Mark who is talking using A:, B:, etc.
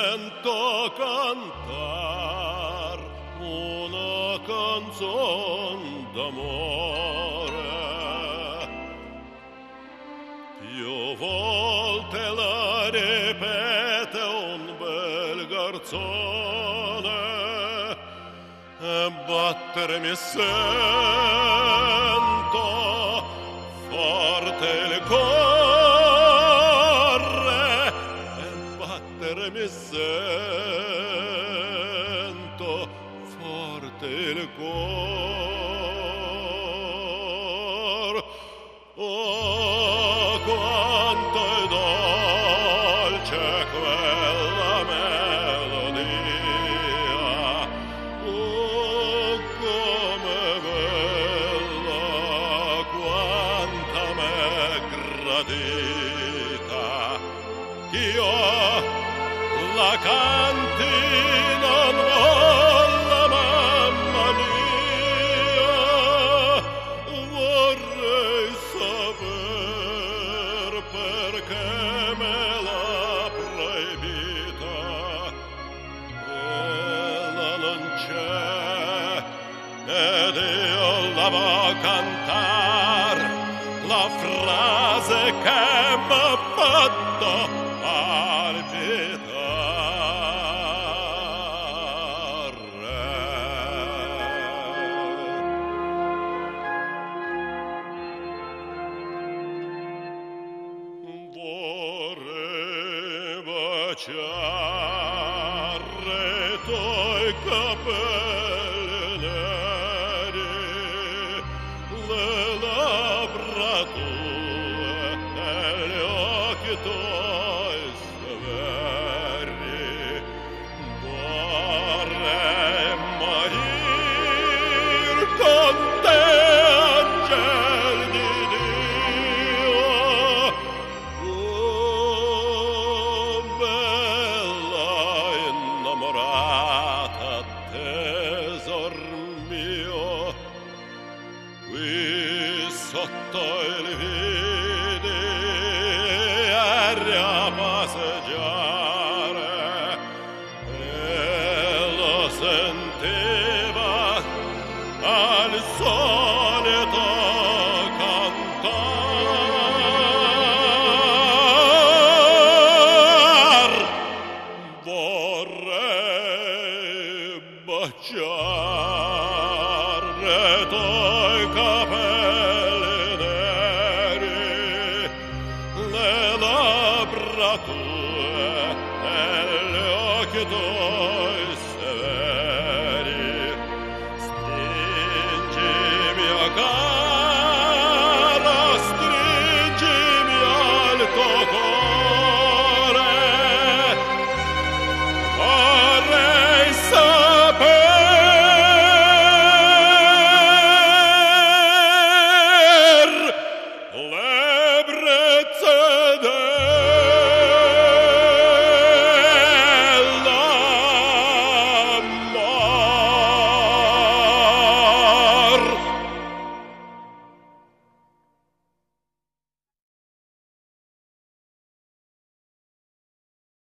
A: sento cantar una canzon d'amore. Più volte la ripete un bel garzone e battere mi sento forte il cuore e battere mi sento forte il cuore. Oh, quanto è dolce quella melodia, oh, come bella, quanta m'è gradita, ch'io la canti non volla, mamma mia, vorrei saper perché me l'ha proibita. Ella non c'è ed io la vo cantar la frase che m'ha fatto vorrei baciare tuoi capelli neri, le labbra tue e gli occhi tuoi severi. Vorrei morir con te, angel di Dio. Oh, bella innamorata, tesor mio, qui sotto il vidi eri a passeggiare e lo sentiva al solito cantar. Vorrei baciare tuoi capelli neri, le labbra tue e gli occhi tuoi